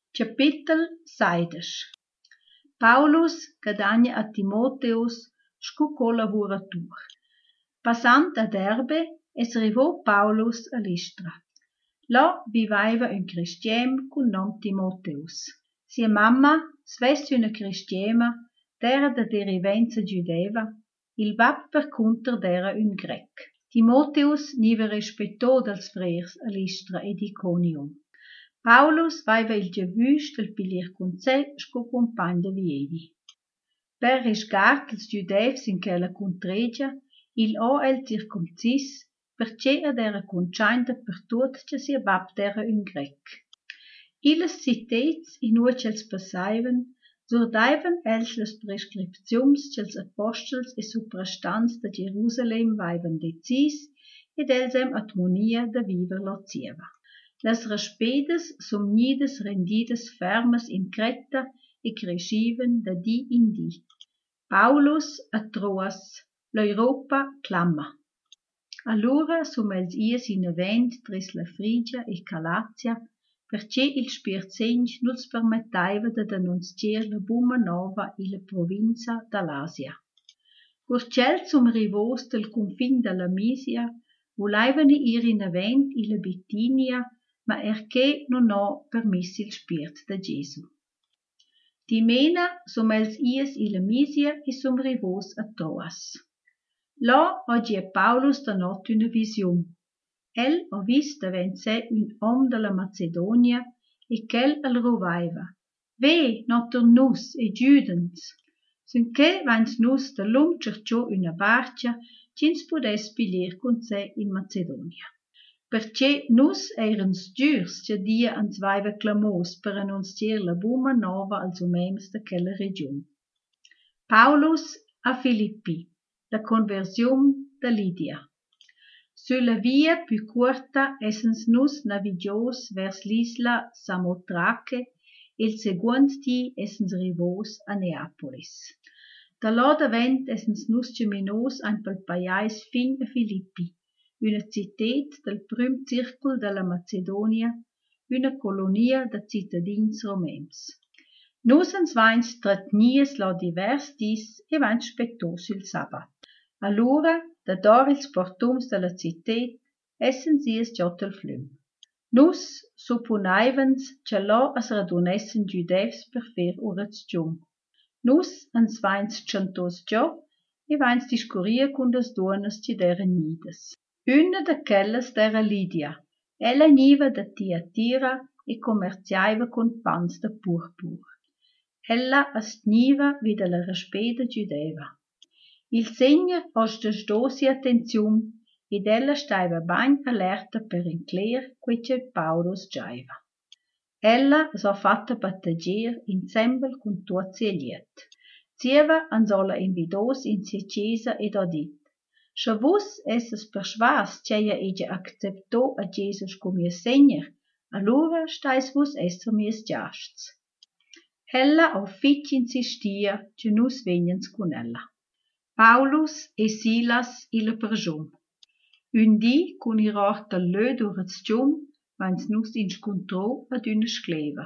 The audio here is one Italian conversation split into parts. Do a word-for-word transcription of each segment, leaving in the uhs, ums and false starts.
Capitel seizesch. Paulus guadagna a Timoteus sco collaboratur. Passant a Derbe, es arrivò Paulus a Listra. Là viveva un cristiano cun nom Timoteus. Sia mamma, svess una cristiema, d'era da derivenza giudeva, il bab per conter d'era un grec. Timoteus niva rispetto dels frers a Listra ed Iconium. Paulus vaiva il giavüs del pilir cun sé sco compagn de viedi. Per risgart els giudevs in quella contregia, il o el circumcis, perché ad era conciainta per tut che sia bab d'era un grec. Illes citets in uch els passaivan, surdaivan els las prescripziums che els apostels e suprastants de Jerusalem vaivan decis ed els em admonia de viver lo zieva. Las raspedes somnides rendides fermes in Creta e cresciven da di in di. Paulus a Troas, l'Europa clama. Allora som els ies in event tris la Frigia e Calazia, perché il spirzench nuls permettaiva de denunziar la buma nova in la provincia dall'Asia. Curcel som rivos del confin della Misia, volaivani ir in event in la Bitinia, ma erché non ho permissi il spirit da Gesù. Di mena som els ies in la Misia e som rivos a Troas. Là oggi è Paulus da not una vision. El ha vist davant sé un om della Macedonia e ch'el el rovaiva. Ve, noter nus e giudens, sinché vans nus da lum cerciò una barcia cins podes pilir con sé in Macedonia. Perché nus erans giurs che dia ans vaiva clamós per annunziar la buma nova als umems de quella region. Paulus a Filippi, la conversione da Lidia. Sulla via più corta essens nus navigios vers l'isla Samotrache e il seguent di essens rivos a Neapolis. Da là davent essens nus ceminos ein pel paiais fin a Filippi, una citet del prim circol della Macedonia, una colonia da cittadins romems. Nus ens vains tratnies la divers dis e vains spettos il sabat. Allura, da dor ils portums della citet, essens ies giot el flüm. Nus supponaivens che là as radunessen giudevs per fer orazion. Nus ens vains chantos gio e vains discuria cun das duonas ci deren nides. Una de quelles d'era Lidia. Ella niva da Tiatira e commerciaiva con pans de purpur. Ella astniva vid la respeda giudeva. Il segner osta stosi attenzium ed ella staiva bain alerta per incler quece Paulus giaiva. Ella s'ha fatta battagier insembel con tuozi e liet. Zieva ansola invidos in sia chiesa ed ha dit: «Se vos esses persvas cheia ege acceptò a Jesus come ihr segner, allora stais vos esser mies giasts.» Ella ha fitch insistia che nus vegnens con ella. Paulus e Silas illa pergiun. Un di cun ir orta lö durats gium, vains nus inscontrò ad una scleva.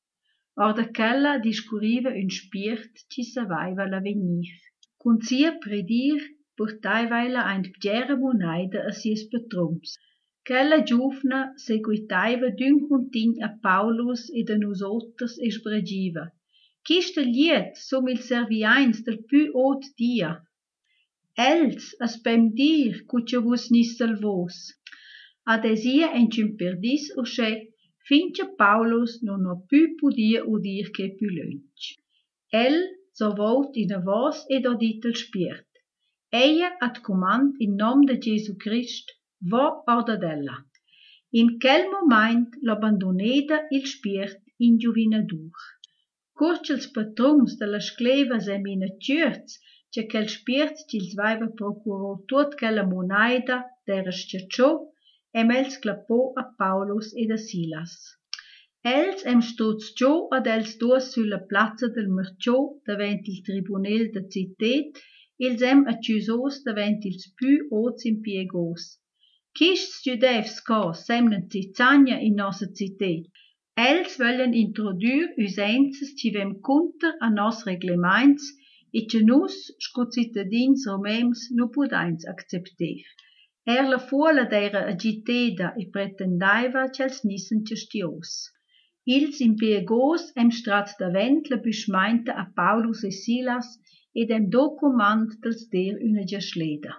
Or da quella discurriva un spirt ci savaiva l'avenir. Cun sia predir portaivaila ein bgiera monaida a sies patrums. Quella giuvna seguitaiva d'un contign a Paulus ed a nosotras e sbragiva: «Chista liet som il serviains del più ot dia. Els aspem dir cuccia vos ni salvos.» Adesia encim perdis usce, fincha Paulus non ha più podia udir che più lunch. El so volt in a vos ed ha dit el spirt: «Eia ad comand in nom de Gesù Christ, va ordadella.» In quel moment l'abbandoneda il spirt in giovinadur. Curcels patrums della scleva semina ciurz, che quel spirt cils vaiva procurò tut quella monaida d'era sciacciò, em els clapò a Paulus ed a Silas. Els em struzgiò ad els duos sulla plazza del Merciò davent il tribunel da citet, ils em accusos davent ils più oz impiegos. Chists giudevs ca semnen zizzagna in nossa citet, Els voglien introdur usences ci vem cunter a nos reglements e che nus, sco cittadins romems, nu pudains accepter. Er la fuola d'eira agiteda e pretendaiva ch'els nissen gestios. Ils impiegos em strat davent la büschmeinta a Paulus e Silas ed em documant dels der una giasleda.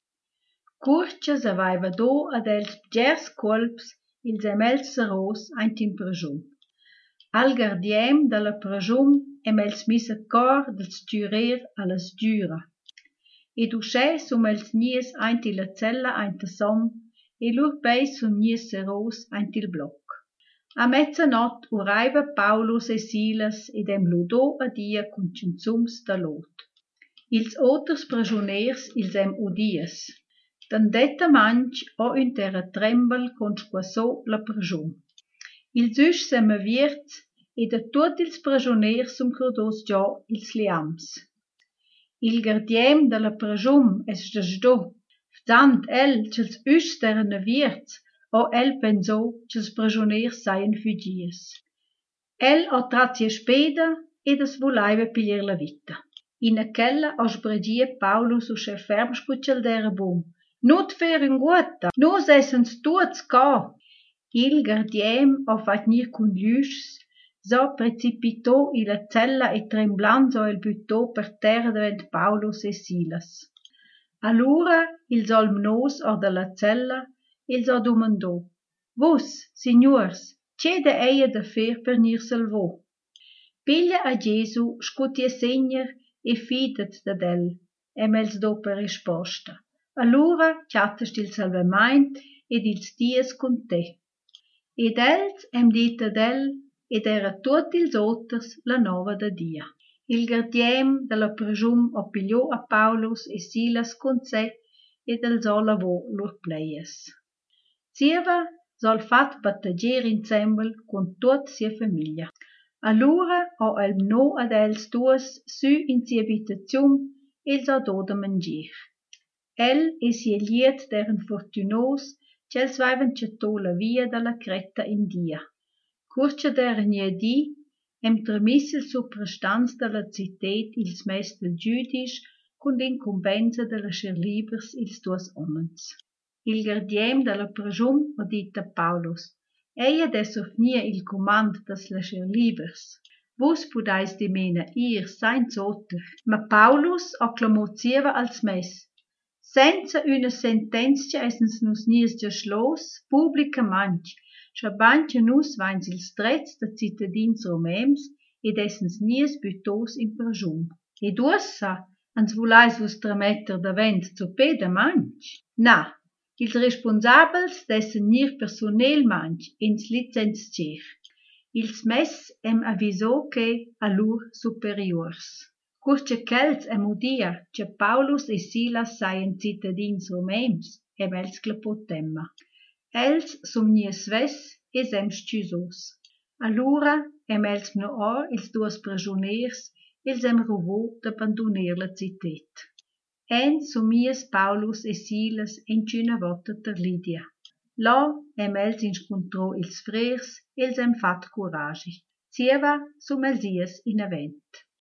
Curcias avaiva do ad els gers colps ils em els seros aint in praschun. Al gardiem dalla praschun em els mis a cor dels turer allas dura. Ed usche sum els nies aint illa cella aint a som e lur peis sum nies seros aint il bloc. A mezzanot uraiva Paulus e Silas ed em ludò a dia cun cinzums da lot. Ils oters praschuners ils em udies. Tandetta manch o un terra trembel con squassò la praschun. Ils üsch sem avierts e da tut ils praschuners sum crodos già ils liams. Il gardiem dalla praschun es stasdò. Ftant el ch'ils üsch terran avierts o el pensò ch'ils praschuners saien fügies. El o trazia speda ed es volaiva piglier la vita. In aquella o sbragia Paulus usche ferm spuccialdera bum. Nut fer un guata, nus essens tuts ca. Il gardiem o fat nir cun lüschs, so precipitò illa cella e tremblant so el buttò per terra davent Paulus e Silas. Allura il solmnos or dalla cella il so domandò: Vos, signors, c'è da eia da fer per nir salvò? Piglia a Gesù, scutia segner e fidat da del, em els do per risposta. Allura chattest il salvamaint ed ils dies con te. Ed els em dit ad el ed era tut ils oters la nova da dia. Il gardiem dalla praschun opigliò a Paulus e Silas con sé ed els o lavò lur pleies. Zieva sol fat battagier insembel con tut sia famiglia. Allura o el no ad els duos su in sia abitaziun ils o do da mangier. El e sia liet d'eren fortunos ch'els vaivan chattò la via dalla Creta in dia. Curcia d'eren di, em tremis il suprastanz dalla citet ils mes del giudisch cun l'incumbenza dalla scherlibers ils duos omens. Il gardiem dalla praschun o dit a Paulus: Eia des ofnia il comand das la scherlibers. Vos pudais di mena ir sein zotter. Ma Paulus acclamò zieva als mes. Senza una sentenzia essens nus nies già schlos, publicament, schabancha nus vains ils drets da cittadins romems ed essens nies bütos in praschun. Ed ussa, ans vulais vos trametter davent zo peda manch? Na, ils responsabels dessen nir personelmanch ins licenztier. Ils mes em avisò che a lur superiors. Curce ch'els em udia che Paulus e Silas saien cittadins romems, em els clapò temma. Els sum nies ves es em sciusos. Allura em els no or ils duos praschuners, ils em rovò d'abbandoner la citet. En sumies Paulus e Silas en c'una volta ter Lidia. Là em els inscontrò ils frers, els em fat curagi. Zieva sum els ies in avent.